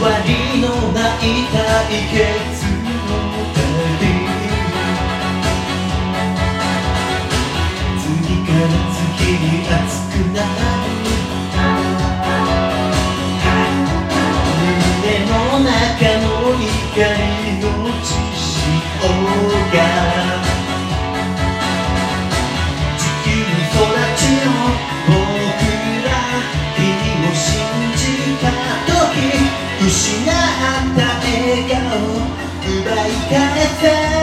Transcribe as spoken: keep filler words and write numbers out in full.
りのない対決の旅、次から次に熱くなる胸の中の怒りを打ちしようが、地球に育ちの僕ら、君を信じた時失った笑顔奪い返せ